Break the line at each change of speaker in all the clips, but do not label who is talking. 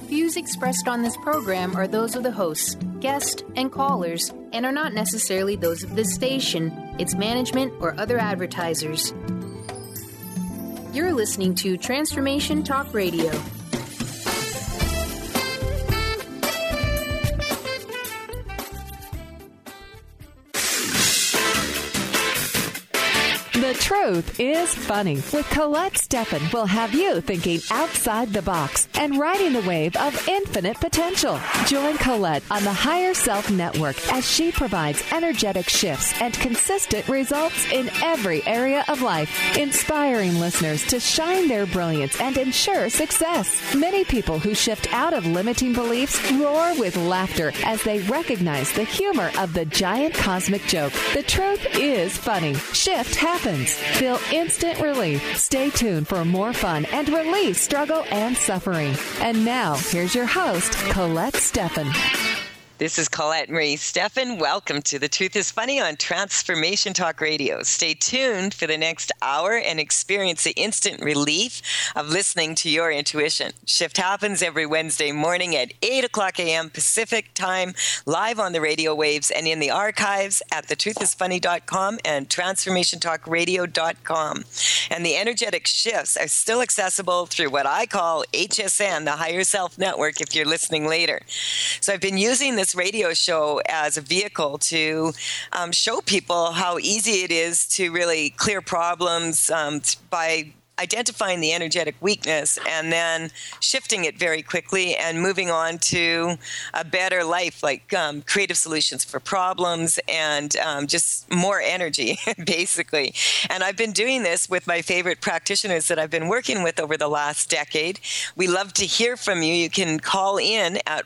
Views expressed on this program are those of the hosts, guests, and callers, and are not necessarily those of this station, its management, or other advertisers. You're listening to Transformation Talk Radio.
The Truth is Funny with Colette Steffen will have you thinking outside the box and riding the wave of infinite potential. Join Colette on the Higher Self Network as she provides energetic shifts and consistent results in every area of life, inspiring listeners to shine their brilliance and ensure success. Many people who shift out of limiting beliefs roar with laughter as they recognize the humor of the giant cosmic joke. The truth is funny. Shift happens. Feel instant relief. Stay tuned for more fun and release struggle and suffering. And now, here's your host, Colette Steffen.
This is Colette Marie Steffen. Welcome to The Truth is Funny on Transformation Talk Radio. Stay tuned for the next hour and experience the instant relief of listening to your intuition. Shift happens every Wednesday morning at 8 o'clock a.m. Pacific time, live on the radio waves and in the archives at thetruthisfunny.com and transformationtalkradio.com. And the energetic shifts are still accessible through what I call HSN, the Higher Self Network, if you're listening later. So I've been using this radio show as a vehicle to show people how easy it is to really clear problems by identifying the energetic weakness and then shifting it very quickly and moving on to a better life, like creative solutions for problems and just more energy, basically. And I've been doing this with my favorite practitioners that I've been working with over the last decade. We love to hear from you. You can call in at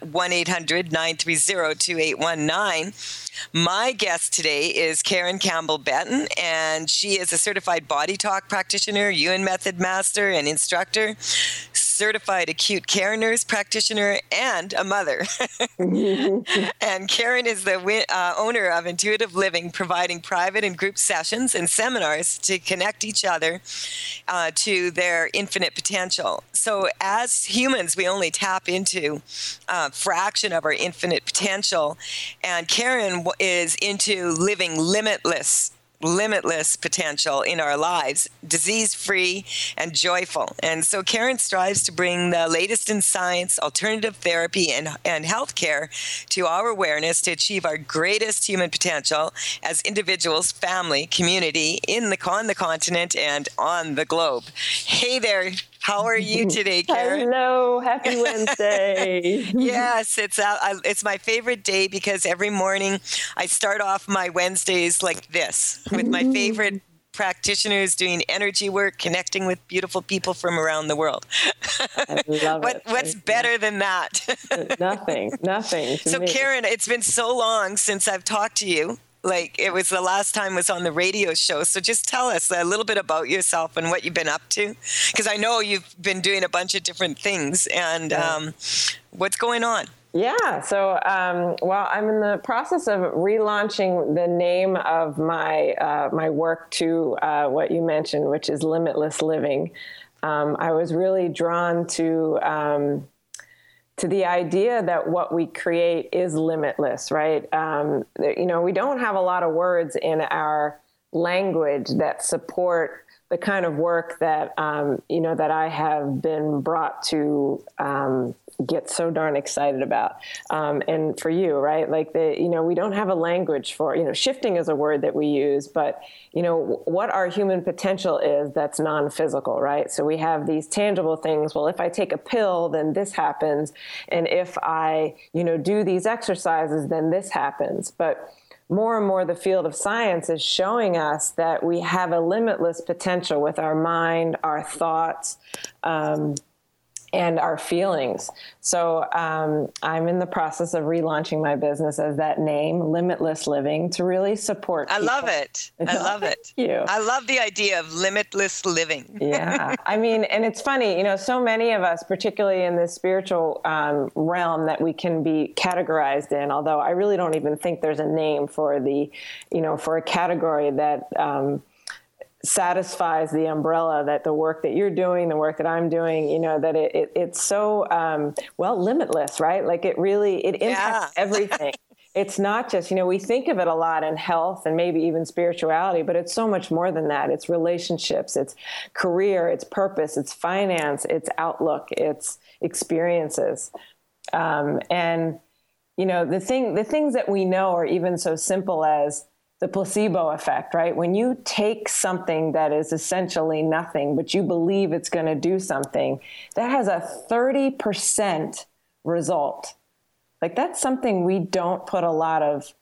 1-800-930-2819. My guest today is Karen Campbell Benton, and she is a certified body talk practitioner, Yuen method master and instructor, certified acute care nurse practitioner, and a mother. And Karen is the owner of Intuitive Living, providing private and group sessions and seminars to connect each other to their infinite potential. So as humans, we only tap into a fraction of our infinite potential, and Karen is into living limitless potential in our lives, disease-free and joyful. And so Karen strives to bring the latest in science, alternative therapy, and healthcare to our awareness to achieve our greatest human potential as individuals, family, community, on the continent and on the globe. Hey there. How are you today, Karen?
Hello. Happy Wednesday.
Yes, it's my favorite day because every morning I start off my Wednesdays like this with my favorite practitioners doing energy work, connecting with beautiful people from around the world.
I love it.
What's better than that?
Nothing.
So,
me.
Karen, it's been so long since I've talked to you. Like it was the last time was on the radio show. So just tell us a little bit about yourself and what you've been up to. Because I know you've been doing a bunch of different things. And what's going on?
Yeah. So, well, I'm in the process of relaunching the name of my my work to what you mentioned, which is Limitless Living. I was really drawn to the idea that what we create is limitless, right? We don't have a lot of words in our language that support the kind of work that, that I have been brought to get so darn excited about. And for you, right? Like we don't have a language for, shifting is a word that we use, but what our human potential is, that's non-physical, right? So we have these tangible things. Well, if I take a pill, then this happens. And if I, do these exercises, then this happens. But more and more the field of science is showing us that we have a limitless potential with our mind, our thoughts, and our feelings. So I'm in the process of relaunching my business as that name, Limitless Living, to really support people.
I love it.
Thank you.
I love the idea of limitless living.
Yeah. I mean, and it's funny, so many of us, particularly in this spiritual realm that we can be categorized in, although I really don't even think there's a name for for a category that satisfies the umbrella that the work that you're doing, the work that I'm doing, you know, that it's so, limitless, right? Like it impacts everything. It's not just, you know, we think of it a lot in health and maybe even spirituality, but it's so much more than that. It's relationships, it's career, it's purpose, it's finance, it's outlook, it's experiences. And, you know, the things that we know are even so simple as the placebo effect, right? When you take something that is essentially nothing, but you believe it's going to do something, that has a 30% result. Like that's something we don't put a lot of,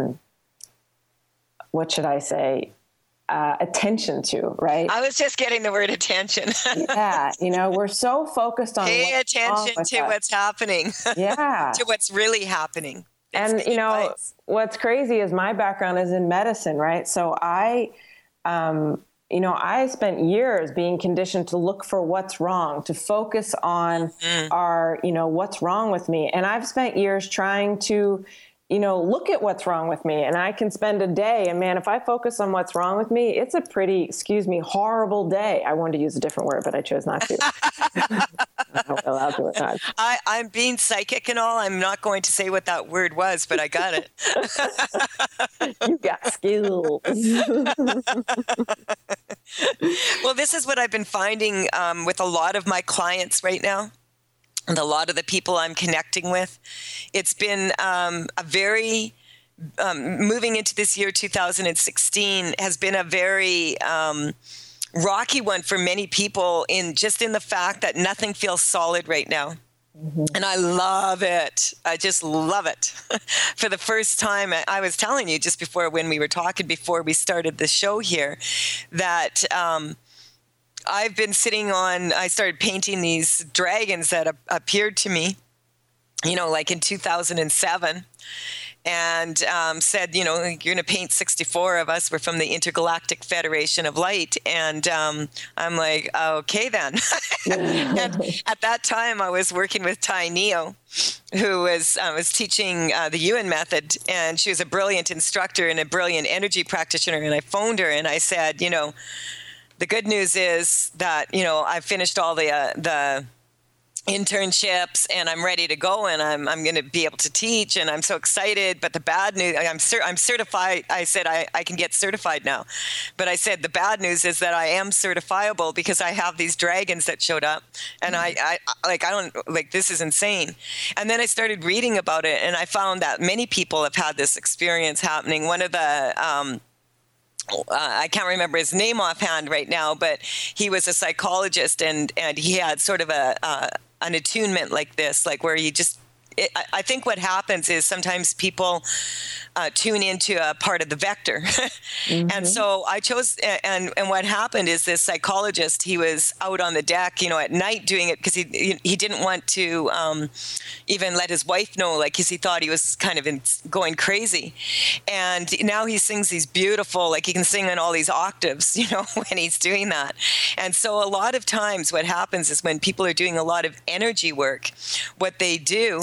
attention to, right?
I was just getting the word attention.
Yeah. You know, we're so focused on
pay attention to what's happening.
Yeah.
To what's really happening.
And, you know, what's crazy is my background is in medicine, right? So I spent years being conditioned to look for what's wrong, to focus on what's wrong with me. And I've spent years trying to, you know, look at what's wrong with me. And I can spend a day, and man, if I focus on what's wrong with me, it's a pretty, horrible day. I wanted to use a different word, but I chose not to. I'm allowed to or not.
I'm being psychic and all. I'm not going to say what that word was, but I got it.
You got skills.
Well, this is what I've been finding with a lot of my clients right now. And a lot of the people I'm connecting with, it's been a very, moving into this year, 2016, has been a very rocky one for many people in the fact that nothing feels solid right now. Mm-hmm. And I love it. I just love it. For the first time, I was telling you just before when we were talking, before we started the show here, that I've been I started painting these dragons that appeared to me, you know, like in 2007, and said, you know, you're going to paint 64 of us. We're from the Intergalactic Federation of Light. And I'm like, okay, then. And at that time, I was working with Tai Neo, who was teaching the Yuen method. And she was a brilliant instructor and a brilliant energy practitioner. And I phoned her and I said, you know, the good news is that, you know, I've finished all the internships and I'm ready to go and I'm going to be able to teach and I'm so excited. But the bad news, I'm certified. I said, I can get certified now. But I said, the bad news is that I am certifiable because I have these dragons that showed up and I this is insane. And then I started reading about it and I found that many people have had this experience happening. One of the, I can't remember his name offhand right now, but he was a psychologist and he had sort of an attunement like this, like where he just, I think what happens is sometimes people tune into a part of the vector. Mm-hmm. And so I chose, and what happened is this psychologist, he was out on the deck, you know, at night doing it because he didn't want to even let his wife know, like, because he thought he was kind of going crazy. And now he sings these beautiful, like he can sing in all these octaves, you know, when he's doing that. And so a lot of times what happens is when people are doing a lot of energy work, what they do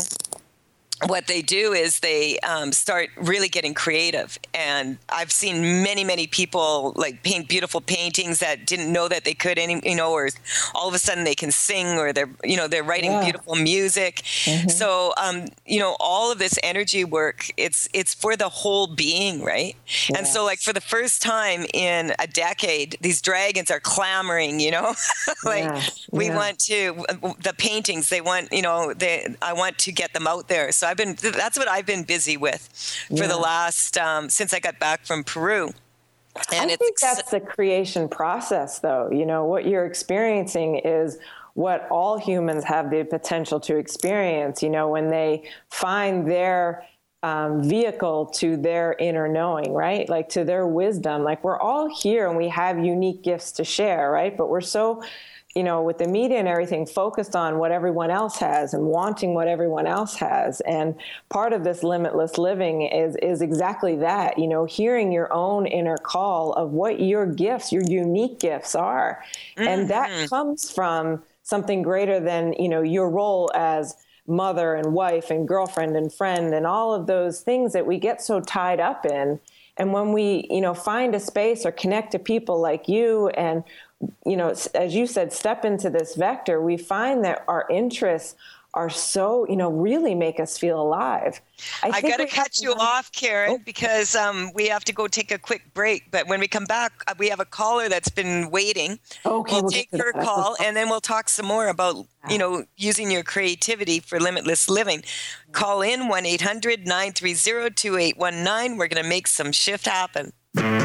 is they start really getting creative. And I've seen many, many people like paint beautiful paintings that didn't know that they could, or all of a sudden they can sing or they're writing beautiful music. Mm-hmm. So, all of this energy work, it's for the whole being, right? Yes. And so like for the first time in a decade, these dragons are clamoring, we want to, the paintings, they want, I want to get them out there. So that's what I've been busy with for the last, since I got back from Peru. And
I think that's the creation process though. What you're experiencing is what all humans have the potential to experience, when they find their vehicle to their inner knowing, right? Like to their wisdom. Like we're all here and we have unique gifts to share, right? But we're so, with the media and everything focused on what everyone else has and wanting what everyone else has. And part of this limitless living is exactly that, hearing your own inner call of what your gifts, your unique gifts are. Mm-hmm. And that comes from something greater than, your role as mother and wife and girlfriend and friend and all of those things that we get so tied up in. And when we, find a space or connect to people like you and, as you said, step into this vector, we find that our interests are so, really make us feel alive.
I got to cut you off, Karen, because we have to go take a quick break. But when we come back, we have a caller that's been waiting.
Okay,
we'll take her call, and then we'll talk some more about, using your creativity for limitless living. Call in 1-800-930-2819. We're going to make some shift happen.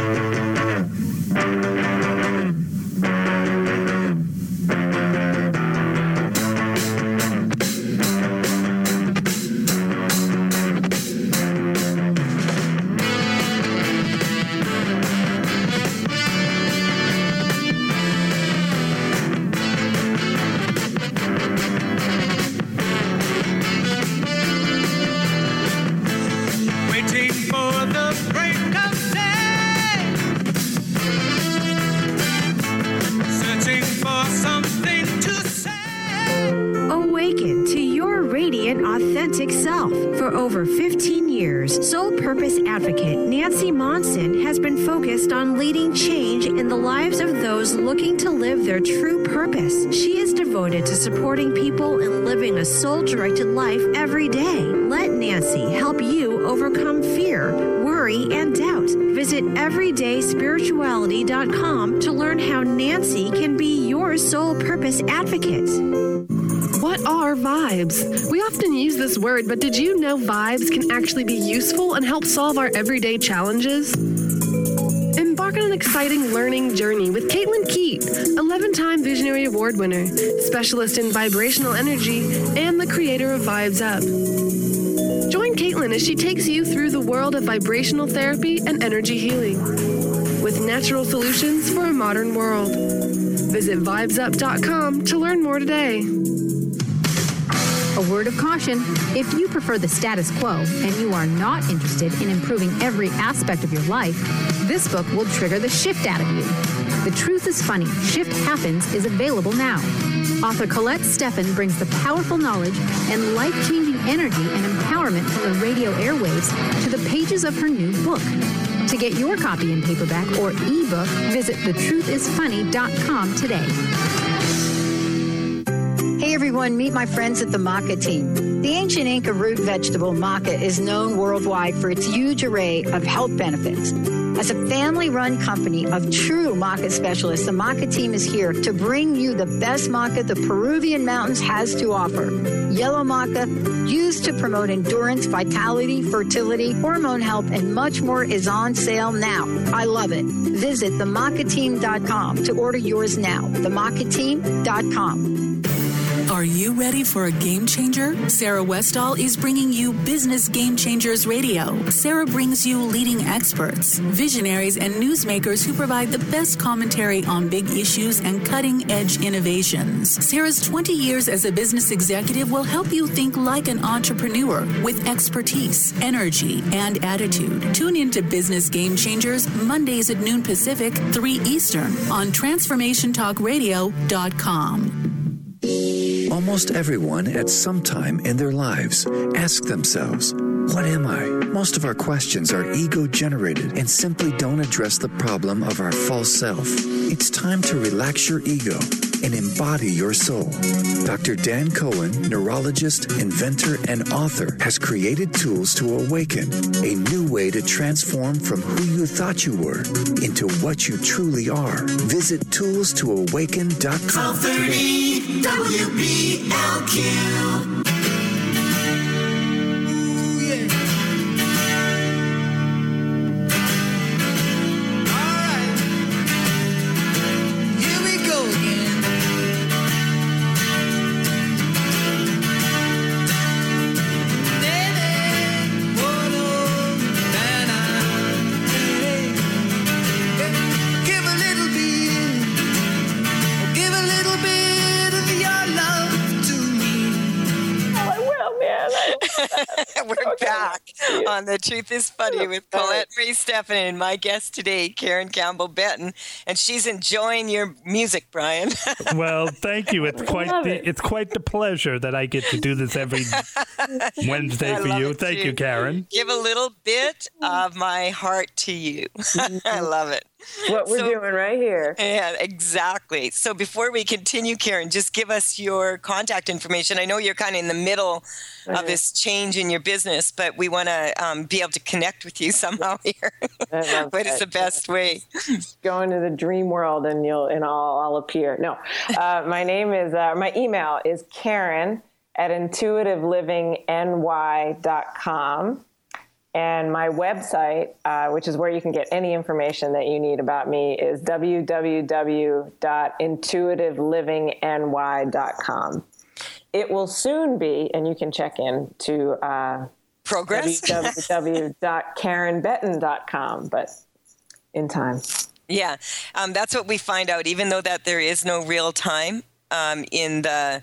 Authentic self. For over 15 years, Soul Purpose Advocate Nancy Monson has been focused on leading change in the lives of those looking to live their true purpose. She is devoted to supporting people and living a soul-directed life every day. Let Nancy help you overcome fear, worry, and doubt. Visit everydayspirituality.com to learn how Nancy can be your Soul Purpose Advocate.
What are vibes? We often use this word, but did you know vibes can actually be useful and help solve our everyday challenges? Embark on an exciting learning journey with Caitlin Keat, 11-time Visionary Award winner, specialist in vibrational energy, and the creator of Vibes Up. Join Caitlin as she takes you through the world of vibrational therapy and energy healing with natural solutions for a modern world. Visit vibesup.com to learn more today.
A word of caution, if you prefer the status quo and you are not interested in improving every aspect of your life, this book will trigger the shift out of you. The Truth is Funny, Shift Happens is available now. Author Colette Steffen brings the powerful knowledge and life-changing energy and empowerment from the radio airwaves to the pages of her new book. To get your copy in paperback or ebook, visit thetruthisfunny.com today.
Hey everyone, meet my friends at the maca team. The ancient Inca root vegetable maca is known worldwide for its huge array of health benefits. As a family-run company of true maca specialists, the maca team is here to bring you the best maca the Peruvian mountains has to offer. Yellow maca, used to promote endurance, vitality, fertility, hormone health, and much more, is on sale now. I love it. Visit themacateam.com to order yours now. Themacateam.com.
Are you ready for a game changer? Sarah Westall is bringing you Business Game Changers Radio. Sarah brings you leading experts, visionaries, and newsmakers who provide the best commentary on big issues and cutting-edge innovations. Sarah's 20 years as a business executive will help you think like an entrepreneur with expertise, energy, and attitude. Tune into Business Game Changers Mondays at noon Pacific, 3 Eastern on TransformationTalkRadio.com.
Almost everyone at some time in their lives ask themselves, what am I? Most of our questions are ego-generated and simply don't address the problem of our false self. It's time to relax your ego and embody your soul. Dr. Dan Cohen, neurologist, inventor, and author, has created tools to awaken, a new way to transform from who you thought you were into what you truly are. Visit toolstoawaken.com.
1230 WBLQ.
back on The Truth is Funny with Colette Marie Stephan and my guest today, Karen Campbell Betton, and she's enjoying your music, Brian.
Well, thank you. It's quite the pleasure that I get to do this every Wednesday for you. Thank you, Karen.
Give a little bit of my heart to you. I love it.
What we're doing right here.
Yeah, exactly. So before we continue, Karen, just give us your contact information. I know you're kind of in the middle of this change in your business, but we want to be able to connect with you somehow here. What is the best way?
Go into the dream world and I'll appear. No, my email is Karen@intuitivelivingy.com. And my website, which is where you can get any information that you need about me, is www.intuitivelivingy.com. It will soon be, and you can check in to
progress
www.karenbetton.com, but in time.
Yeah, that's what we find out. Even though that there is no real time in the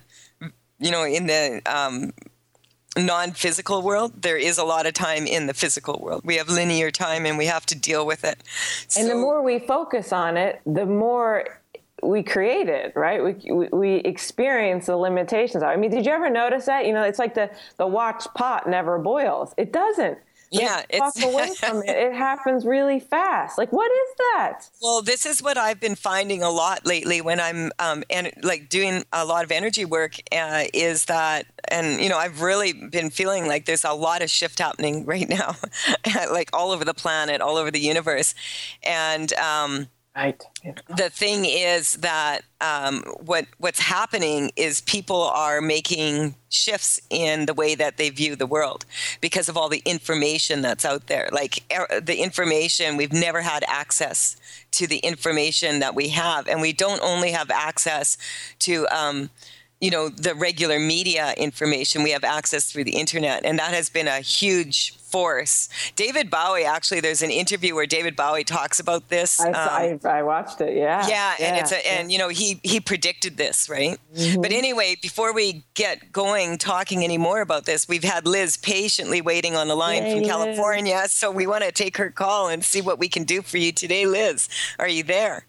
non-physical world, there is a lot of time in the physical world. We have linear time and we have to deal with it.
And the more we focus on it, the more we create it, right? We experience the limitations. I mean, did you ever notice that? It's like the watch pot never boils. It doesn't.
Yeah,
walk away from it. It happens really fast. Like, what is that?
Well, this is what I've been finding a lot lately when I'm doing a lot of energy work. Is that, and I've really been feeling like there's a lot of shift happening right now, like all over the planet, all over the universe, and
right.
The thing is that what's happening is people are making shifts in the way that they view the world because of all the information that's out there. Like the information, we've never had access to the information that we have. And we don't only have access to the regular media information. We have access through the internet, and that has been a huge force. David Bowie, actually, there's an interview where David Bowie talks about this.
I watched it. Yeah.
And he predicted this, right? Mm-hmm. But anyway, before we get going talking any more about this, we've had Liz patiently waiting on the line from California, so we want to take her call and see what we can do for you today. Liz, are you there?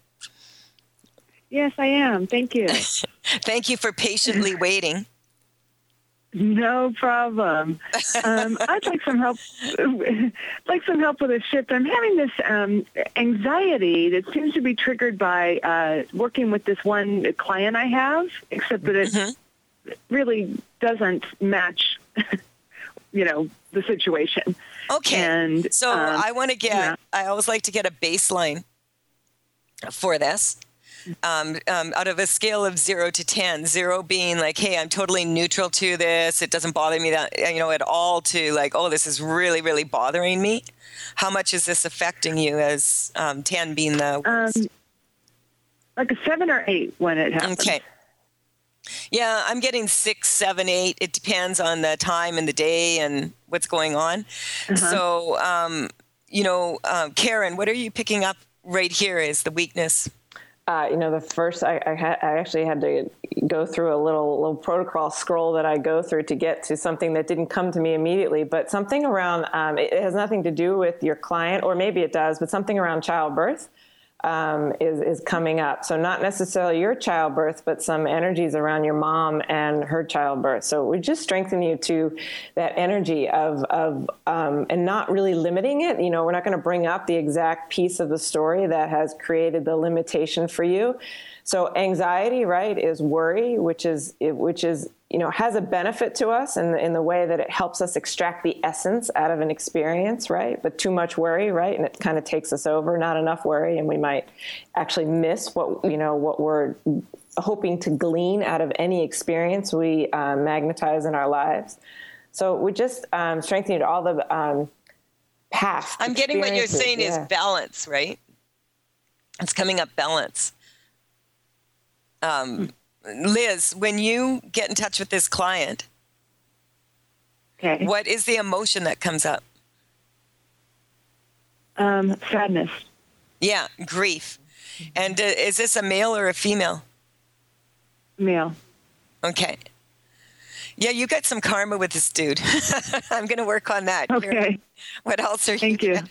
Yes, I am. Thank you.
Thank you for patiently waiting.
No problem. I'd like some help. With a shift. I'm having this anxiety that seems to be triggered by working with this one client I have, except that it really doesn't match, the situation.
Okay.
And
so I want to get. I always like to get a baseline for this. Out of a scale of 0 to 10, 0 being like, hey, I'm totally neutral to this. It doesn't bother me that, at all, to like, oh, this is really, really bothering me. How much is this affecting you, as 10 being the worst?
Like a 7 or 8 when it happens.
Okay. Yeah, I'm getting 6, 7, 8. It depends on the time and the day and what's going on. So, Karen, what are you picking up right here is the weakness?
The first, I actually had to go through a little protocol scroll that I go through to get to something that didn't come to me immediately, but something around, it has nothing to do with your client, or maybe it does, but something around childbirth is coming up. So not necessarily your childbirth, but some energies around your mom and her childbirth. So we just strengthen you to that energy of and not really limiting it. We're not going to bring up the exact piece of the story that has created the limitation for you. So anxiety, right, is worry, which is has a benefit to us in the way that it helps us extract the essence out of an experience, right? But too much worry, right, and it kind of takes us over. Not enough worry, and we might actually miss what we're hoping to glean out of any experience we magnetize in our lives. So we just strengthened all the past.
I'm getting what you're saying is balance, right? It's coming up balance. Liz, when you get in touch with this client, what is the emotion that comes up?
Sadness.
Yeah, grief. And is this a male or a female?
Male.
Okay. Yeah, you got some karma with this dude. I'm going to work on that.
Okay.
What else are
Thank
you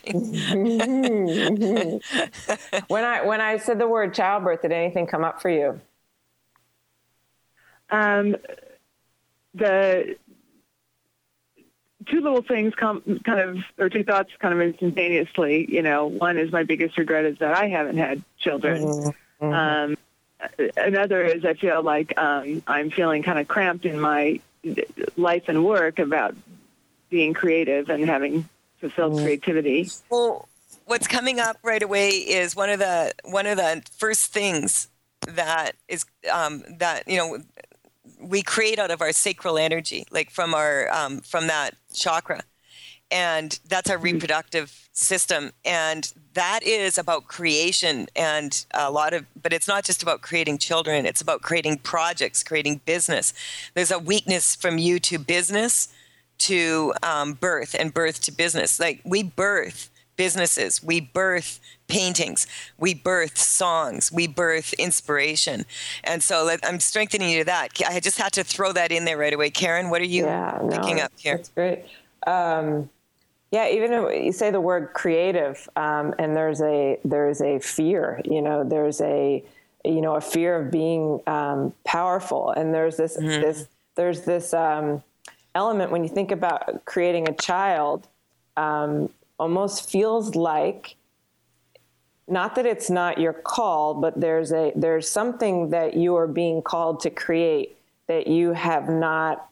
When I said the word childbirth, did anything come up for you?
The two little things or two thoughts kind of instantaneously. You know, one is my biggest regret is that I haven't had children. Another is I feel like I'm feeling kind of cramped in my life and work about being creative and having fulfilled creativity.
Well, what's coming up right away is one of the first things that is that we create out of our sacral energy, like from that chakra. And that's our reproductive system. And that is about creation and but it's not just about creating children. It's about creating projects, creating business. There's a weakness from you to business to birth and birth to business. Like we birth businesses, we birth paintings, we birth songs, we birth inspiration. And so I'm strengthening you to that. I just had to throw that in there right away. Karen, what are you picking up here?
That's great. Even if you say the word creative, and there's a fear, there's a fear of being powerful, and there's this element when you think about creating a child, almost feels like, not that it's not your call, but there's something that you are being called to create that you have not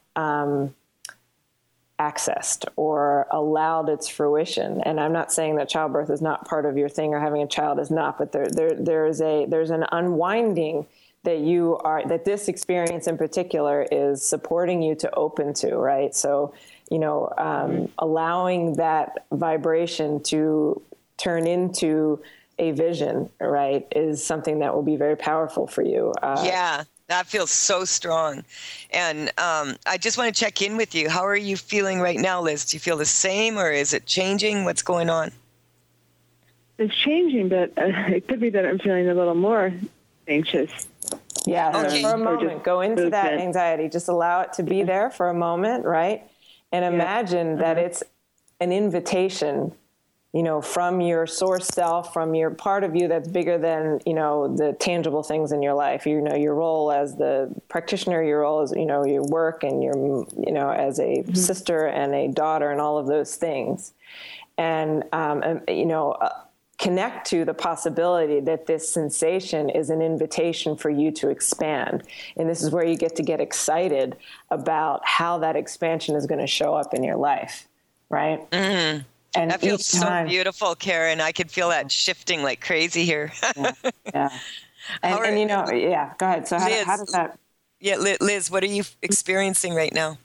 accessed or allowed its fruition. And I'm not saying that childbirth is not part of your thing or having a child is not, but there's an unwinding that this experience in particular is supporting you to open to, right? So, allowing that vibration to turn into a vision, right, is something that will be very powerful for you.
That feels so strong. And I just want to check in with you. How are you feeling right now, Liz? Do you feel the same, or is it changing? What's going on?
It's changing, but it could be that I'm feeling a little more anxious.
Yeah, okay. For a moment, go into that anxiety. Just allow it to be there for a moment, right? And imagine that it's an invitation, from your source self, from your part of you that's bigger than, the tangible things in your life. Your role as the practitioner, your role as, your work and your, as a sister and a daughter and all of those things. And, connect to the possibility that this sensation is an invitation for you to expand. And this is where you get to get excited about how that expansion is going to show up in your life, right?
Mm-hmm. And that feels so beautiful, Karen. I could feel that shifting like crazy here.
Yeah. And go ahead. So how does that...
Yeah, Liz, what are you experiencing right now?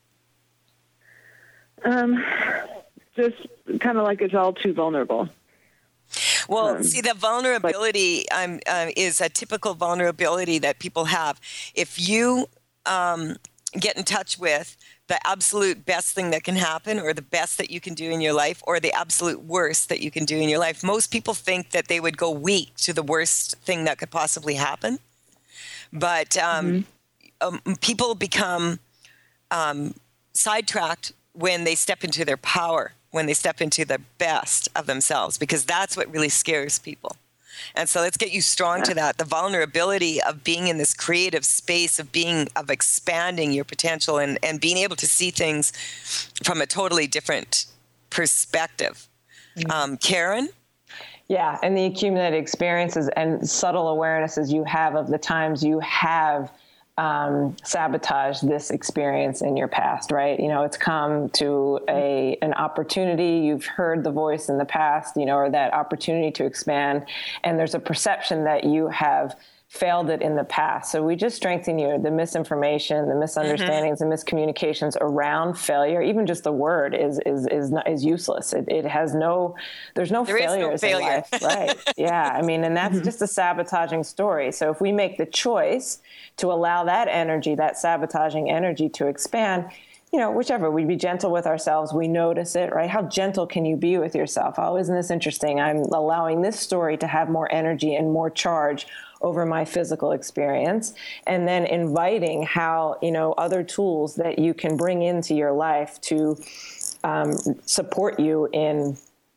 Just kind of like it's all too vulnerable.
Well, see, the vulnerability is a typical vulnerability that people have. If you get in touch with the absolute best thing that can happen, or the best that you can do in your life, or the absolute worst that you can do in your life, most people think that they would go weak to the worst thing that could possibly happen. But people become sidetracked when they step into their power, when they step into the best of themselves, because that's what really scares people. And so let's get you strong to that. The vulnerability of being in this creative space, of expanding your potential and being able to see things from a totally different perspective. Karen?
Yeah, and the accumulated experiences and subtle awarenesses you have of the times you have sabotage this experience in your past, right? It's come to an opportunity. You've heard the voice in the past, or that opportunity to expand. And there's a perception that you have failed it in the past. So we just strengthen you. The misinformation, the misunderstandings, the miscommunications around failure, even just the word is useless. There's no failures in life, right? Yeah. And that's just a sabotaging story. So if we make the choice to allow that energy, that sabotaging energy to expand, whichever, we be gentle with ourselves. We notice it, right? How gentle can you be with yourself? Oh, isn't this interesting? I'm allowing this story to have more energy and more charge over my physical experience, and then inviting how, other tools that you can bring into your life to support you in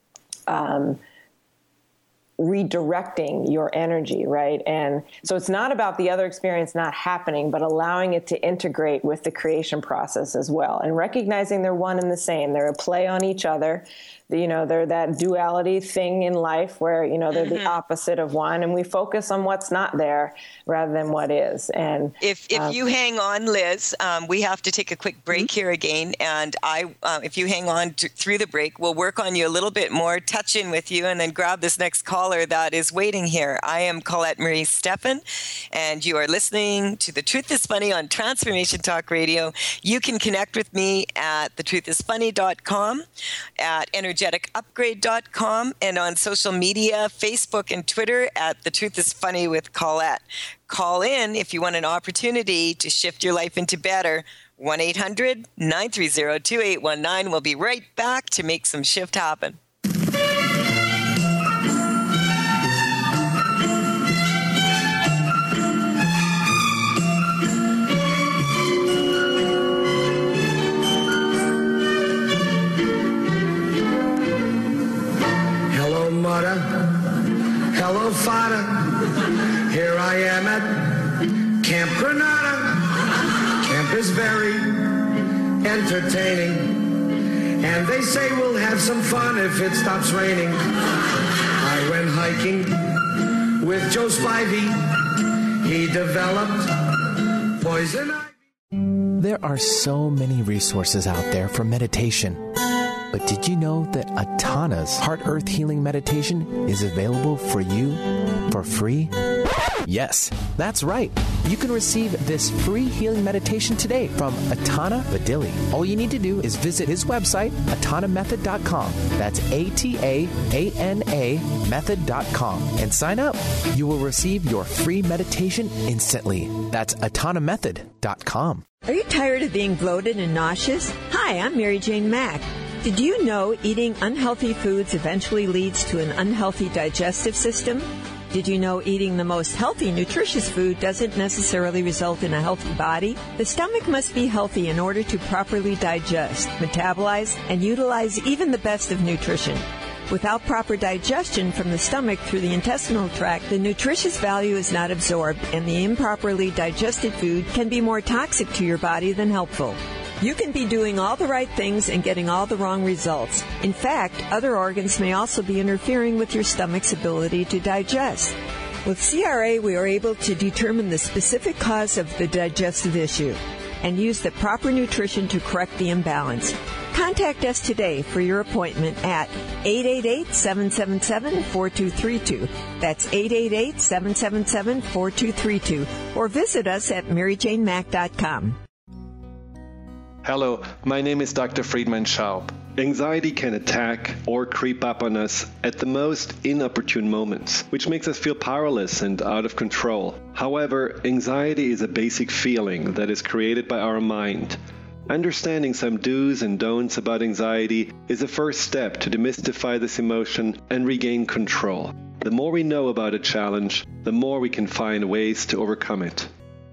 redirecting your energy, right? And so it's not about the other experience not happening, but allowing it to integrate with the creation process as well, and recognizing they're one and the same. They're a play on each other. They're that duality thing in life where, they're the opposite of one, and we focus on what's not there rather than what is. And
if you hang on, Liz, we have to take a quick break here again. And if you hang on through the break, we'll work on you a little bit more, touch in with you, and then grab this next caller that is waiting here. I am Colette Marie Steffen, and you are listening to The Truth is Funny on Transformation Talk Radio. You can connect with me at thetruthisfunny.com, at energeticupgrade.com, and on social media, Facebook and Twitter at The Truth is Funny with Colette. Call in if you want an opportunity to shift your life into better. 1-800-930-2819. We'll be right back to make some shift happen.
Mother, hello, Father. Here I am at Camp Granada. Camp is very entertaining, and they say we'll have some fun if it stops raining. I went hiking with Joe Spivey. He developed poison ivy.
There are so many resources out there for meditation. But did you know that Atana's Heart Earth Healing Meditation is available for you for free? Yes, that's right. You can receive this free healing meditation today from Atana Vadili. All you need to do is visit his website, atanamethod.com. That's ATAANA method.com, and sign up. You will receive your free meditation instantly. That's atanamethod.com.
Are you tired of being bloated and nauseous? Hi, I'm Mary Jane Mack. Did you know eating unhealthy foods eventually leads to an unhealthy digestive system? Did you know eating the most healthy, nutritious food doesn't necessarily result in a healthy body? The stomach must be healthy in order to properly digest, metabolize, and utilize even the best of nutrition. Without proper digestion from the stomach through the intestinal tract, the nutritious value is not absorbed, and the improperly digested food can be more toxic to your body than helpful. You can be doing all the right things and getting all the wrong results. In fact, other organs may also be interfering with your stomach's ability to digest. With CRA, we are able to determine the specific cause of the digestive issue and use the proper nutrition to correct the imbalance. Contact us today for your appointment at 888-777-4232. That's 888-777-4232. Or visit us at maryjanemack.com.
Hello, my name is Dr. Friedman Schaub. Anxiety can attack or creep up on us at the most inopportune moments, which makes us feel powerless and out of control. However, anxiety is a basic feeling that is created by our mind. Understanding some do's and don'ts about anxiety is a first step to demystify this emotion and regain control. The more we know about a challenge, the more we can find ways to overcome it.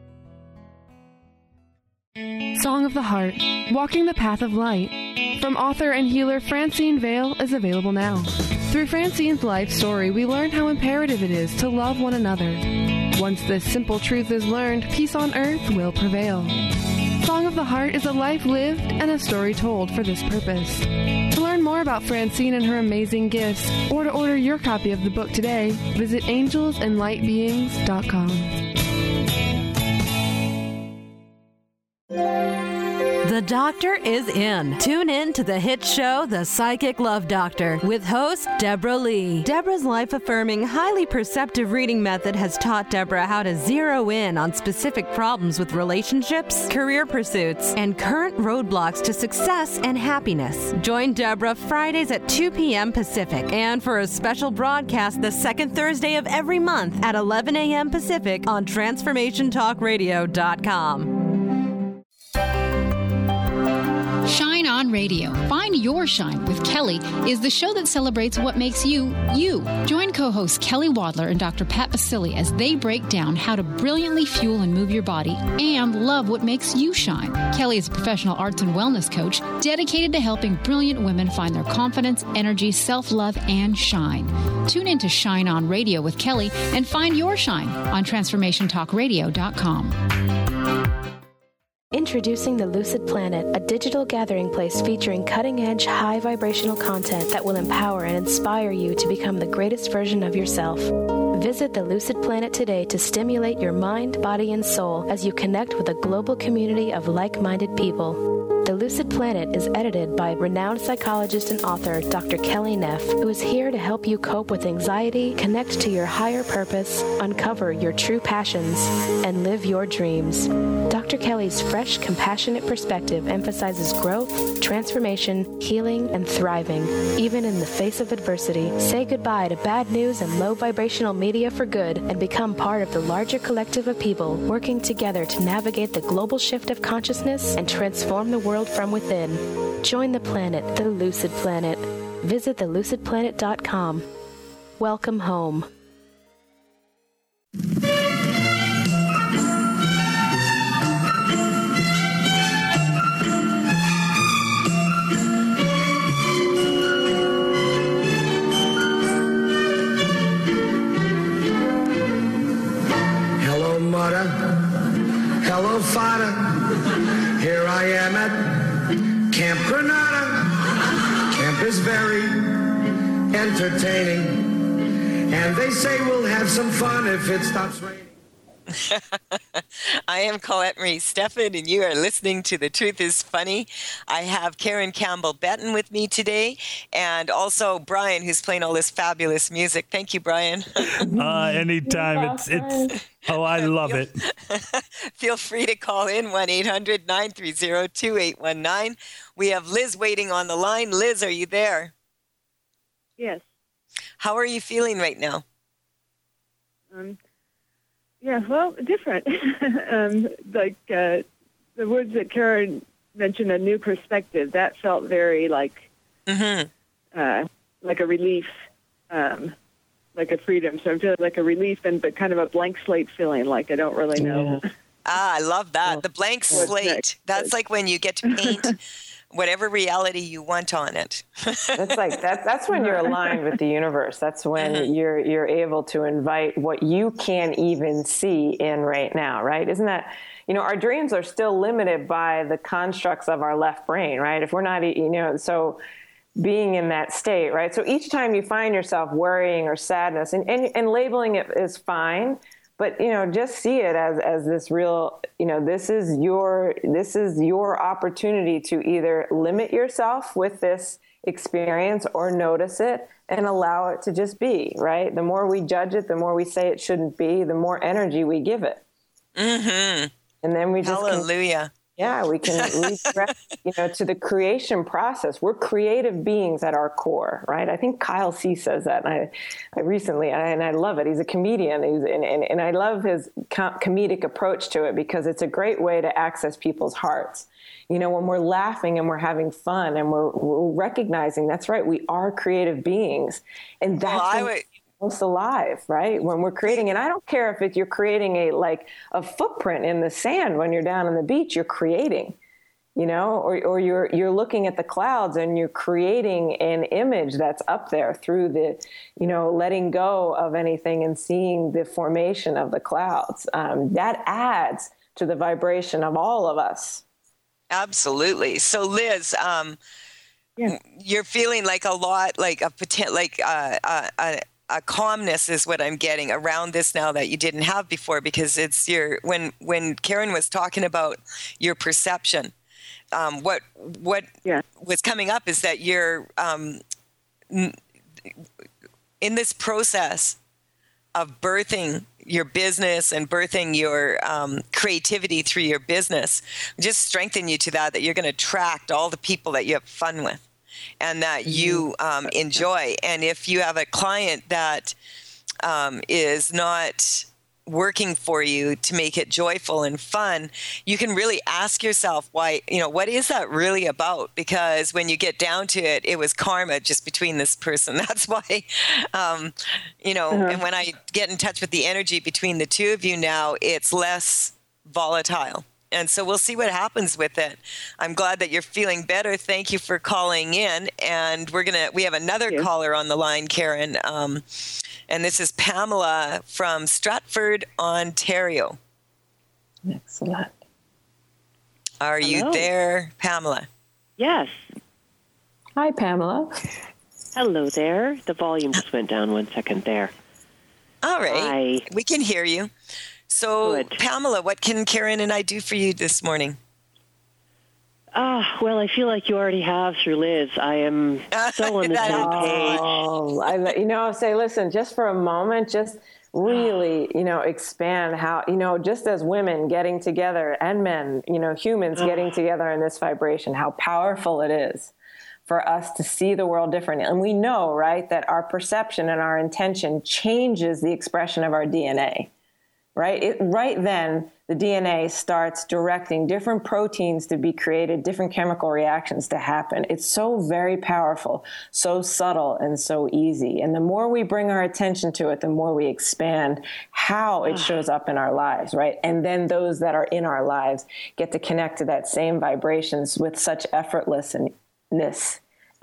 Song of the Heart, Walking the Path of Light, from author and healer Francine Vale, is available now. Through Francine's life story, we learn how imperative it is to love one another. Once this simple truth is learned, peace on earth will prevail. Song of the Heart is a life lived and a story told for this purpose. To learn more about Francine and her amazing gifts, or to order your copy of the book today, visit angelsandlightbeings.com.
The Doctor is in. Tune in to the hit show, The Psychic Love Doctor, with host Deborah Lee. Deborah's life-affirming, highly perceptive reading method has taught Deborah how to zero in on specific problems with relationships, career pursuits, and current roadblocks to success and happiness. Join Deborah Fridays at 2 p.m. Pacific, and for a special broadcast the second Thursday of every month at 11 a.m. Pacific on TransformationTalkRadio.com.
Shine On on Radio. Find Your Shine with Kelly is the show that celebrates what makes you, you. Join co-hosts Kelly Wadler and Dr. Pat Basili as they break down how to brilliantly fuel and move your body and love what makes you shine. Kelly is a professional arts and wellness coach dedicated to helping brilliant women find their confidence, energy, self-love, and shine. Tune in to Shine on Radio with Kelly and find your shine on TransformationTalkRadio.com.
Introducing the Lucid Planet, a digital gathering place featuring cutting-edge, high-vibrational content that will empower and inspire you to become the greatest version of yourself. Visit the Lucid Planet today to stimulate your mind, body, and soul as you connect with a global community of like-minded people. The Lucid Planet is edited by renowned psychologist and author Dr. Kelly Neff, who is here to help you cope with anxiety, connect to your higher purpose, uncover your true passions, and live your dreams. Dr. Kelly's fresh, compassionate perspective emphasizes growth, transformation, healing, and thriving, even in the face of adversity. Say goodbye to bad news and low vibrational media for good and become part of the larger collective of people working together to navigate the global shift of consciousness and transform the world from within. Join the planet, the Lucid Planet. Visit thelucidplanet.com. Welcome home.
Hello, mother. Hello, father. Here I am at Camp Granada. Camp is very entertaining. And they say we'll have some fun if it stops raining.
I am Colette Marie Steffen, and you are listening to The Truth is Funny. I have Karen Campbell Benton with me today, and also Brian, who's playing all this fabulous music. Thank you, Brian.
Anytime. I love it.
Feel free to call in 1-800-930-2819. We have Liz waiting on the line. Liz, are you there?
Yes.
How are you feeling right now?
Yeah, well, different. The words that Karen mentioned, a new perspective, that felt very like a relief, like a freedom. So I'm feeling like a relief, but kind of a blank slate feeling, like I don't really know.
I love that. The blank slate. That's like when you get to paint whatever reality you want on it.
That's like that's when you're aligned with the universe. That's when you're able to invite what you can't even see in right now, right? Isn't that, our dreams are still limited by the constructs of our left brain, right? If we're not, so being in that state, right? So each time you find yourself worrying or sadness, and labeling it is fine, but just see it as this real, this is your opportunity to either limit yourself with this experience or notice it and allow it to just be, right? The more we judge it, the more we say it shouldn't be, the more energy we give it. Mm-hmm. And then we just
hallelujah.
We can redirect, to the creation process. We're creative beings at our core, right? I think Kyle C. says that. And I recently, and I love it. He's a comedian, and I love his comedic approach to it because it's a great way to access people's hearts. When we're laughing and we're having fun and we're recognizing that's right, we are creative beings, and that's most alive, right? When we're creating, and I don't care if you're creating a footprint in the sand when you're down on the beach, you're creating, or you're looking at the clouds and you're creating an image that's up there through the, letting go of anything and seeing the formation of the clouds. That adds to the vibration of all of us.
Absolutely. So Liz, you're feeling like a lot, like a calmness is what I'm getting around this now that you didn't have before, because it's when Karen was talking about your perception, what was coming up is that you're in this process of birthing your business and birthing your creativity through your business, just strengthen you to that you're going to attract all the people that you have fun with and that you enjoy. And if you have a client that is not working for you to make it joyful and fun, you can really ask yourself why, what is that really about? Because when you get down to it, it was karma just between this person. That's why, and when I get in touch with the energy between the two of you now, it's less volatile. And so we'll see what happens with it. I'm glad that you're feeling better. Thank you for calling in. And we have another caller on the line, Karen. And this is Pamela from Stratford, Ontario.
Excellent.
Are you there, Pamela?
Yes.
Hi, Pamela.
Hello there. The volume just went down 1 second there.
All right.
Hi.
We can hear you. So, good. Pamela, what can Karen and I do for you this morning?
Well, I feel like you already have through Liz. I am so on the same page.
Say, listen, just for a moment, just really, expand how, just as women getting together and men, humans getting together in this vibration, how powerful it is for us to see the world differently. And we know, right, that our perception and our intention changes the expression of our DNA. Right? Right then, the DNA starts directing different proteins to be created, different chemical reactions to happen. It's so very powerful, so subtle, and so easy. And the more we bring our attention to it, the more we expand how it shows up in our lives, right? And then those that are in our lives get to connect to that same vibrations with such effortlessness.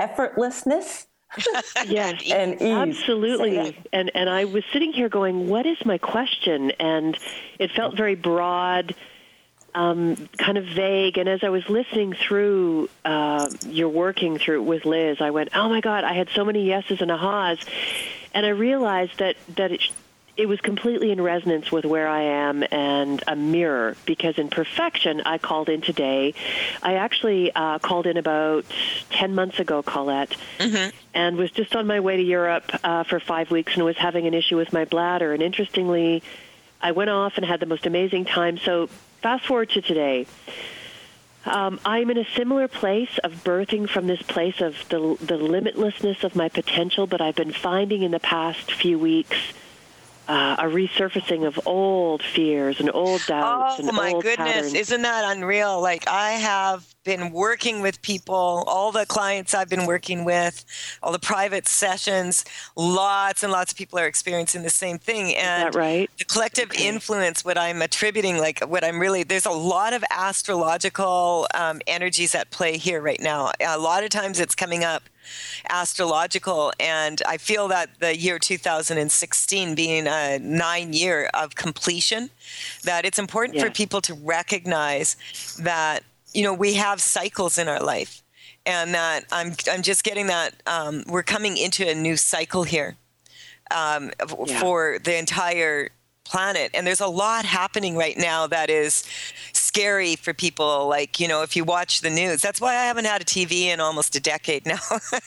Yes,
and ease.
Absolutely. And I was sitting here going, what is my question? And it felt very broad, kind of vague. And as I was listening through, you're working through with Liz, I went, oh my God, I had so many yeses and ahas. And I realized that it was completely in resonance with where I am and a mirror, because in perfection, I called in today. I actually called in about 10 months ago, Colette, and was just on my way to Europe for 5 weeks and was having an issue with my bladder. And interestingly, I went off and had the most amazing time. So fast forward to today. I'm in a similar place of birthing from this place of the limitlessness of my potential, but I've been finding in the past few weeks a resurfacing of old fears and old doubts and old patterns. Oh, my goodness.
Isn't that unreal? Like, I have been working with people, all the clients I've been working with, all the private sessions, lots and lots of people are experiencing the same thing. And
is that right?
The collective influence, what I'm attributing, there's a lot of astrological energies at play here right now. A lot of times it's coming up astrological, and I feel that the year 2016 being a 9-year of completion, that it's important for people to recognize that we have cycles in our life, and that I'm just getting that we're coming into a new cycle here for the entire planet. And there's a lot happening right now that is scary for people. Like, if you watch the news, that's why I haven't had a TV in almost a decade now.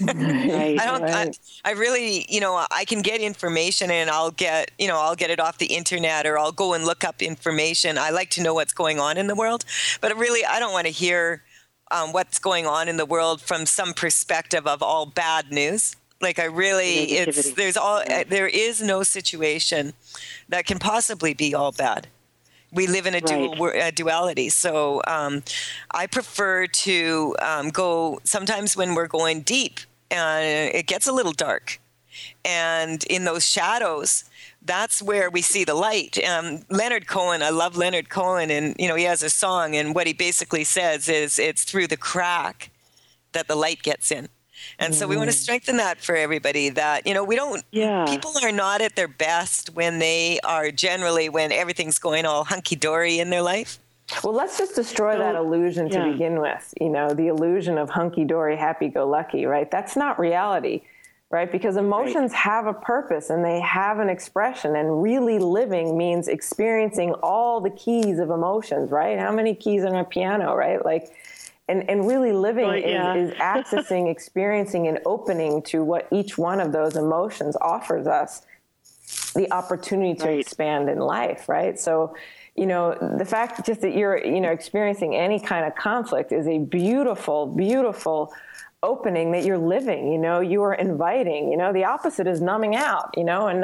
I really, I can get information and I'll get it off the internet, or I'll go and look up information. I like to know what's going on in the world, but really, I don't want to hear what's going on in the world from some perspective of all bad news. Like, there is no situation that can possibly be all bad. We live in a duality. So I prefer to go sometimes when we're going deep and it gets a little dark. And in those shadows, that's where we see the light. Leonard Cohen, I love Leonard Cohen, and he has a song, and what he basically says is it's through the crack that the light gets in. And so we want to strengthen that for everybody, that, people are not at their best when they are when everything's going all hunky-dory in their life.
Well, let's just destroy that illusion to begin with, the illusion of hunky-dory, happy-go-lucky, right? That's not reality, right? Because emotions have a purpose and they have an expression, and really living means experiencing all the keys of emotions, right? How many keys on a piano, right? And really living is accessing, experiencing, and opening to what each one of those emotions offers us the opportunity to expand in life, right? So, the fact just that you're, experiencing any kind of conflict is a beautiful, beautiful opening that you're living. You are inviting. The opposite is numbing out, and not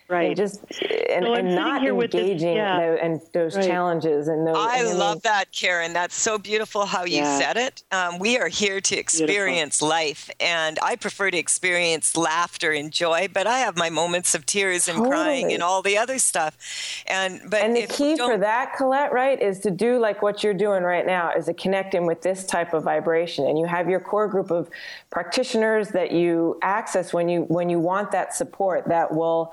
Right.
And not engaging and those challenges and those.
I love that, Karen. That's so beautiful how you said it. We are here to experience life, and I prefer to experience laughter and joy, but I have my moments of tears and crying and all the other stuff. And
the key for that, Colette, right, is to do like what you're doing right now, is to connect in with this type of vibration. And you have your core group of practitioners that you access when you want that support that will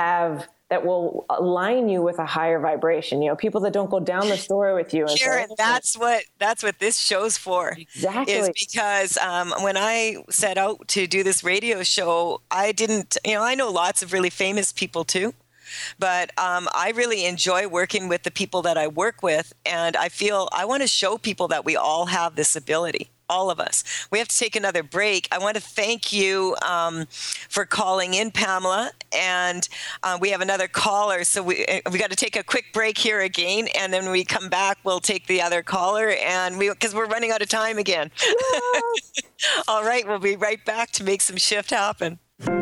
align you with a higher vibration. You know, people that don't go down the story with you.
Karen, that's what this show's for.
Exactly.
Is because when I set out to do this radio show, I didn't, I know lots of really famous people too. But I really enjoy working with the people that I work with, and I feel I want to show people that we all have this ability. All of us. We have to take another break. I want to thank you for calling in, Pamela. And we have another caller. So we got to take a quick break here again. And then when we come back, we'll take the other caller. And because we're running out of time again. All right. We'll be right back to make some shift happen.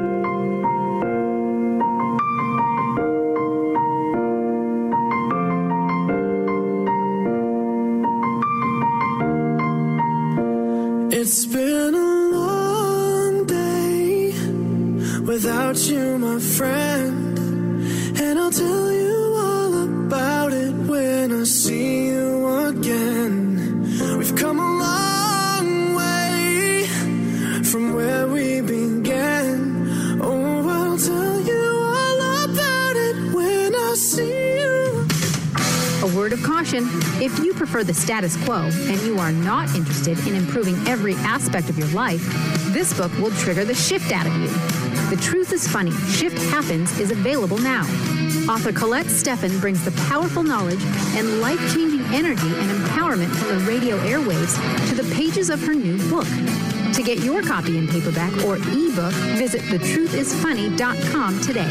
It's been a long day without you, my friend, and I'll tell you all about it when I see you again. We've come a long way from where we began. Oh, I'll tell you all about it when I see you.
A word of caution, if you prefer the status quo and you are not interested in improving every aspect of your life, this book will trigger the shift out of you. The Truth is Funny, Shift Happens is available now. Author Colette Steffen brings the powerful knowledge and life-changing energy and empowerment from the radio airwaves to the pages of her new book. To get your copy in paperback or ebook, visit thetruthisfunny.com today.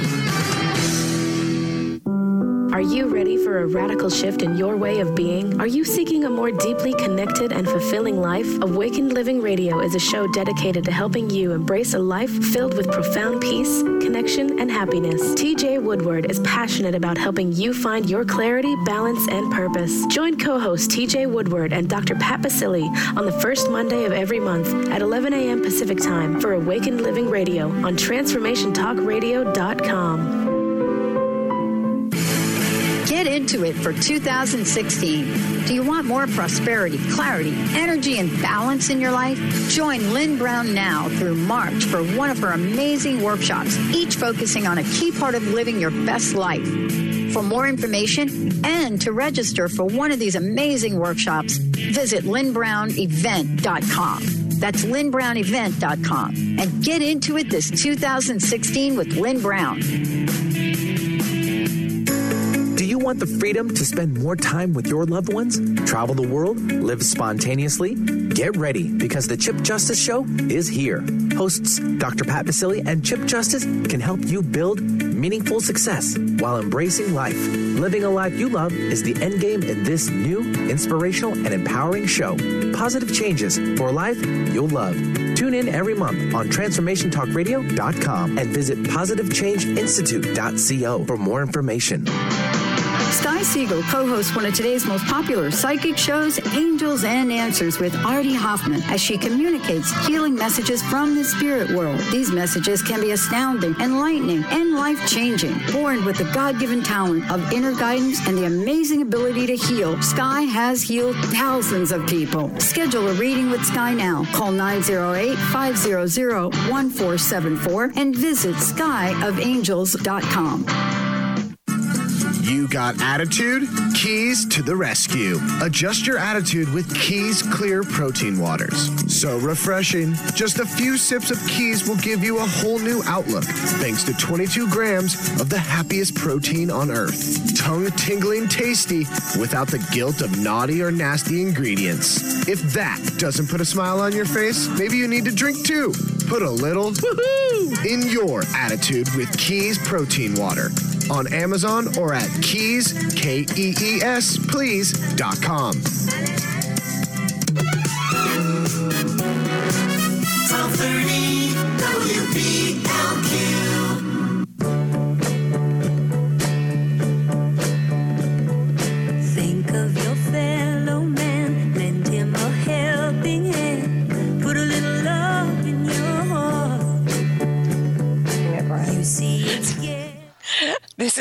Are you ready for a radical shift in your way of being? Are you seeking a more deeply connected and fulfilling life? Awakened Living Radio is a show dedicated to helping you embrace a life filled with profound peace, connection, and happiness. TJ Woodward is passionate about helping you find your clarity, balance, and purpose. Join co-host TJ Woodward and Dr. Pat Basili on the first Monday of every month at 11 a.m. Pacific Time for Awakened Living Radio on TransformationTalkRadio.com.
Get into it for 2016. Do you want more prosperity, clarity, energy, and balance in your life? Join Lynn Brown now through March for one of her amazing workshops, each focusing on a key part of living your best life. For more information and to register for one of these amazing workshops, visit lynnbrownevent.com. That's lynnbrownevent.com. And get into it this 2016 with Lynn Brown.
Do you want the freedom to spend more time with your loved ones? Travel the world? Live spontaneously? Get ready, because the Chip Justice Show is here. Hosts Dr. Pat Basili and Chip Justice can help you build meaningful success while embracing life. Living a life you love is the end game in this new, inspirational, and empowering show. Positive changes for a life you'll love. Tune in every month on TransformationTalkRadio.com and visit PositiveChangeInstitute.co for more information.
Sky Siegel co-hosts one of today's most popular psychic shows, Angels and Answers, with Artie Hoffman, as she communicates healing messages from the spirit world. These messages can be astounding, enlightening, and life-changing. Born with the God-given talent of inner guidance and the amazing ability to heal, Sky has healed thousands of people. Schedule a reading with Sky now. Call 908-500-1474 and visit skyofangels.com.
You got attitude? Keys to the rescue. Adjust your attitude with Keys Clear Protein Waters. So refreshing. Just a few sips of Keys will give you a whole new outlook, thanks to 22 grams of the happiest protein on earth. Tongue-tingling tasty without the guilt of naughty or nasty ingredients. If that doesn't put a smile on your face, maybe you need to drink too. Put a little woohoo in your attitude with Keys Protein Water. On Amazon or at Keys, Kees, please.com.
1230 WBLQ.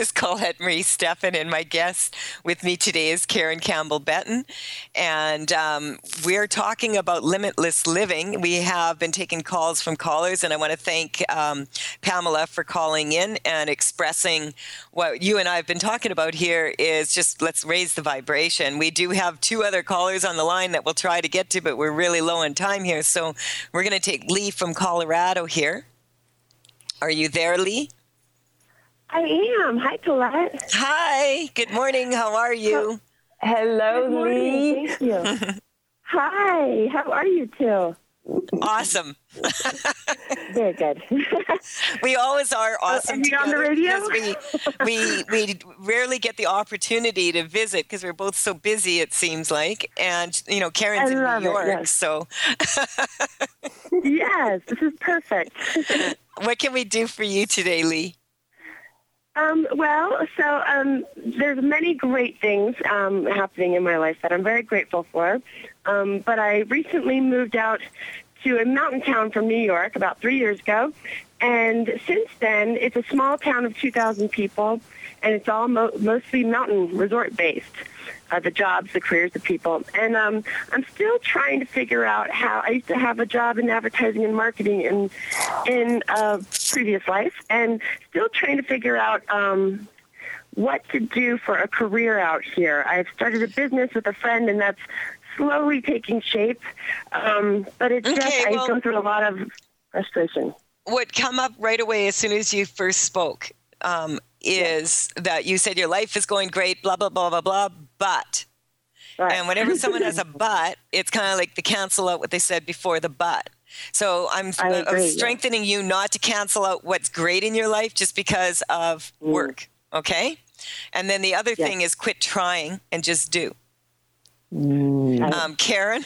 is Colette Marie Stephan, and my guest with me today is Karen Campbell-Betton. And we're talking about limitless living. We have been taking calls from callers, and I want to thank Pamela for calling in and expressing what you and I have been talking about here is just let's raise the vibration. We do have 2 other callers on the line that we'll try to get to, but we're really low on time here. So we're going to take Lee from Colorado here. Are you there, Lee?
I am. Hi, Colette.
Hi. Good morning. How are you?
Hello,
Good morning.
Lee.
Thank you. Hi. How are you two?
Awesome.
Very good.
We always are awesome.
Are you on the radio?
Because we rarely get the opportunity to visit because we're both so busy, it seems like. And, Karen's in New York,
yes.
so.
Yes, this is perfect.
What can we do for you today, Lee?
There's many great things happening in my life that I'm very grateful for. But I recently moved out to a mountain town from New York about 3 years ago. And since then, it's a small town of 2,000 people, and it's all mostly mountain resort-based, the jobs, the careers, the people. And I'm still trying to figure out how. I used to have a job in advertising and marketing in a previous life, and still trying to figure out what to do for a career out here. I've started a business with a friend, and that's slowly taking shape, but it's I go through a lot of frustration.
What come up right away as soon as you first spoke is that you said your life is going great, blah, blah, blah, blah, blah, but. Right. And whenever someone has a but, it's kind of like to cancel out what they said before the but. So I'm strengthening you not to cancel out what's great in your life just because of work, okay? And then the other thing is quit trying and just do. Karen?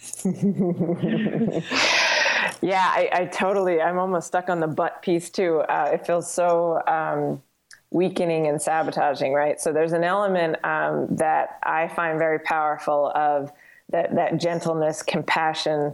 Yeah, I'm almost stuck on the butt piece too. It feels so weakening and sabotaging, right? So there's an element that I find very powerful of that gentleness, compassion,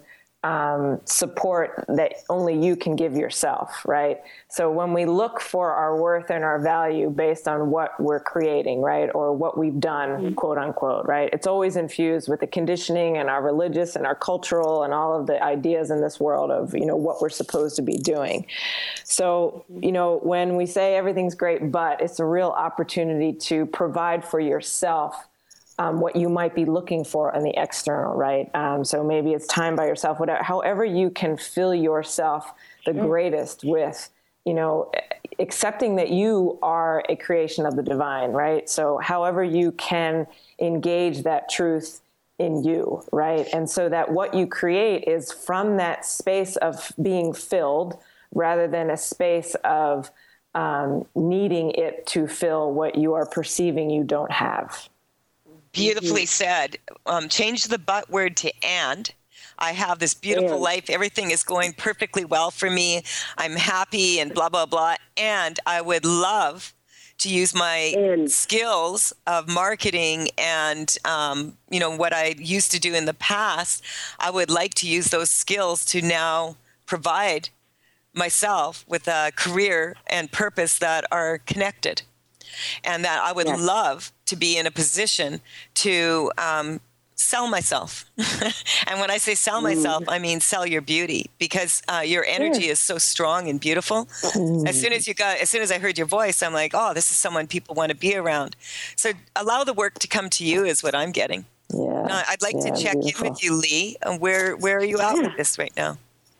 support that only you can give yourself, right? So when we look for our worth and our value based on what we're creating, right, or what we've done, quote unquote, right, it's always infused with the conditioning and our religious and our cultural and all of the ideas in this world of, what we're supposed to be doing. So, when we say everything's great, but it's a real opportunity to provide for yourself what you might be looking for in the external, right? So maybe it's time by yourself, however you can fill yourself the greatest with, accepting that you are a creation of the divine, right? So however you can engage that truth in you, right? And so that what you create is from that space of being filled rather than a space of needing it to fill what you are perceiving you don't have.
Beautifully said. Change the but word to and. I have this beautiful life. Everything is going perfectly well for me. I'm happy and blah, blah, blah. And I would love to use my skills of marketing and, what I used to do in the past. I would like to use those skills to now provide myself with a career and purpose that are connected. And that I would love to be in a position to sell myself. And when I say sell myself, I mean sell your beauty, because your energy is so strong and beautiful. As soon as I heard your voice, I'm like, oh, this is someone people want to be around. So allow the work to come to you is what I'm getting. Yeah. I'd like to check in with you, Lee. Where are you at with this right now?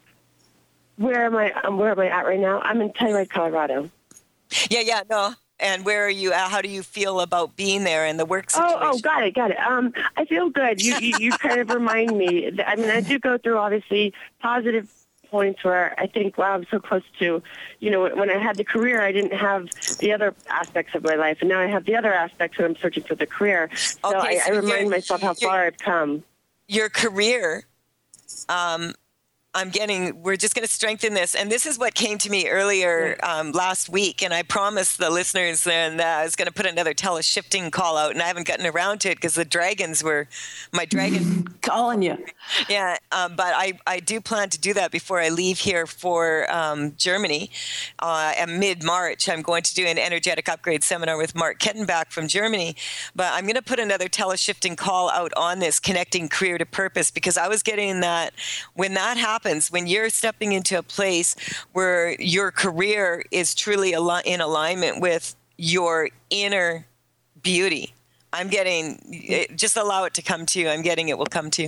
Where am I at right now? I'm in Telluride, Colorado.
Yeah, no. And where are you at? How do you feel about being there and the work situation?
Oh, got it. I feel good. You kind of remind me. I mean, I do go through, obviously, positive points where I think, wow, I'm so close to, when I had the career, I didn't have the other aspects of my life. And now I have the other aspects and I'm searching for the career. So I remind myself how far I've come.
Your career, we're just going to strengthen this. And this is what came to me earlier last week. And I promised the listeners that I was going to put another teleshifting call out. And I haven't gotten around to it because the dragons were my dragon
calling you.
Yeah. But I do plan to do that before I leave here for Germany. In mid-March, I'm going to do an energetic upgrade seminar with Mark Kettenbach from Germany. But I'm going to put another teleshifting call out on this, connecting career to purpose, because I was getting that when that happens, when you're stepping into a place where your career is truly in alignment with your inner beauty, I'm getting, just allow it to come to you. I'm getting it will come to you.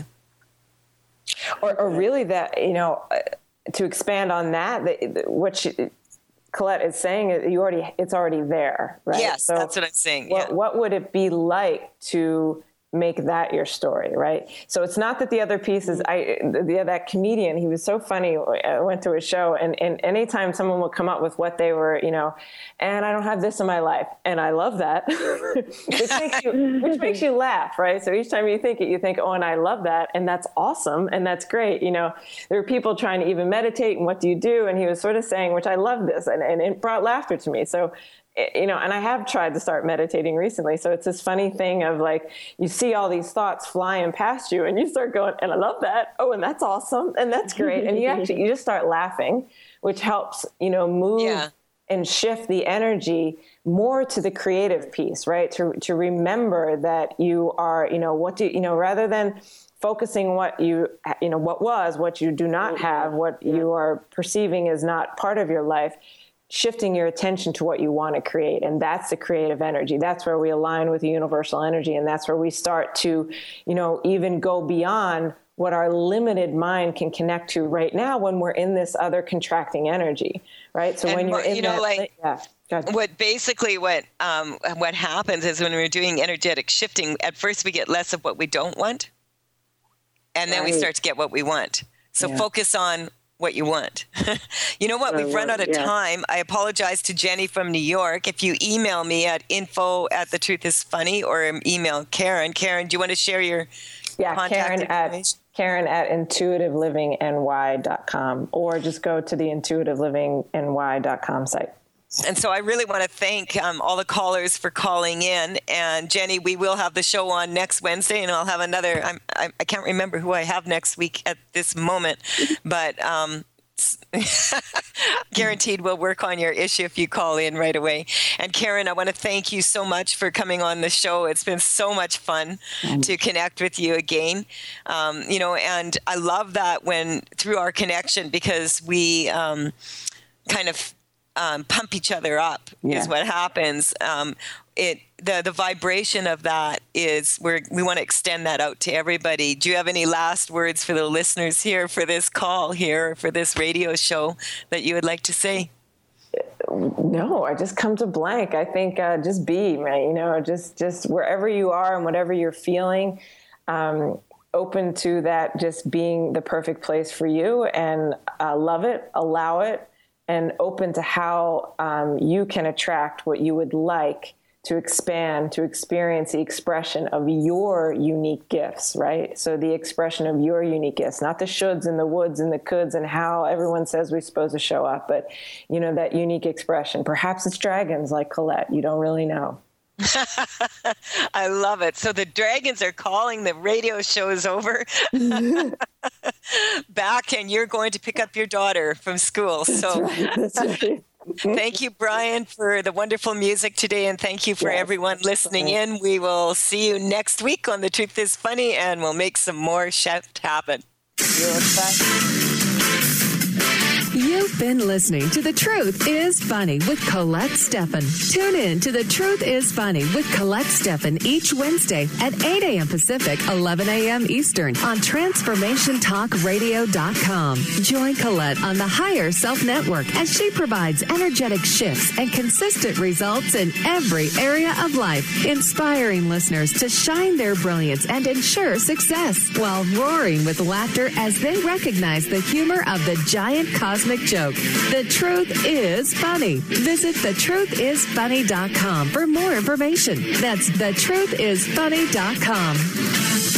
Or really that, to expand on that, what Colette is saying, it's already there, right?
Yes, so that's what I'm saying.
What would it be like to make that your story, right? So it's not that the other pieces, that comedian, he was so funny. I went to his show, and anytime someone would come up with what they were, and I don't have this in my life, and I love that, which makes you laugh, right? So each time you think it, you think, oh, and I love that, and that's awesome, and that's great. There were people trying to even meditate, and what do you do? And he was sort of saying, which I love this, and it brought laughter to me. So and I have tried to start meditating recently. So it's this funny thing of like, you see all these thoughts flying past you and you start going, and I love that. Oh, and that's awesome. And that's great. And you just start laughing, which helps, move and shift the energy more to the creative piece, right? To remember that you are, rather than focusing what you do not have, what you are perceiving is not part of your life, shifting your attention to what you want to create. And that's the creative energy. That's where we align with the universal energy. And that's where we start to, even go beyond what our limited mind can connect to right now when we're in this other contracting energy, right? So when you're in
what happens is when we're doing energetic shifting, at first we get less of what we don't want. And then we start to get what we want. So focus on what you want. You know what? We've run out of time. I apologize to Jenny from New York. If you email me at info@thetruthIsfunny or email Karen. Karen, do you want to share your contact information?
Karen at intuitivelivingy.com, or just go to the intuitivelivingy.com site.
And so I really want to thank all the callers for calling in. And Jenny, we will have the show on next Wednesday, and I'll have another. I can't remember who I have next week at this moment, but guaranteed we'll work on your issue if you call in right away. And Karen, I want to thank you so much for coming on the show. It's been so much fun to connect with you again. And I love that when through our connection, because we kind of pump each other up is what happens. The vibration of that is we want to extend that out to everybody. Do you have any last words for the listeners here for this call here, for this radio show that you would like to say?
No, I just come to blank. I think just be, man, just wherever you are and whatever you're feeling, open to that just being the perfect place for you, and love it, allow it, and open to how you can attract what you would like to expand, to experience the expression of your unique gifts, right? So the expression of your unique gifts, not the shoulds and the woulds and the coulds and how everyone says we're supposed to show up, but, that unique expression. Perhaps it's dragons like Colette. You don't really know.
I love it. So the dragons are calling, the radio show is over. Back, and you're going to pick up your daughter from school. That's right. Thank you, Brian, for the wonderful music today, and thank you for everyone listening in. We will see you next week on The Truth is Funny, and we'll make some more shit happen.
You've been listening to The Truth is Funny with Colette Steffen. Tune in to The Truth is Funny with Colette Steffen each Wednesday at 8 a.m. Pacific, 11 a.m. Eastern on TransformationTalkRadio.com. Join Colette on the Higher Self Network as she provides energetic shifts and consistent results in every area of life, inspiring listeners to shine their brilliance and ensure success while roaring with laughter as they recognize the humor of the giant cosmic joke. The Truth is Funny. Visit thetruthисfunny.com for more information. That's thetruthисfunny.com.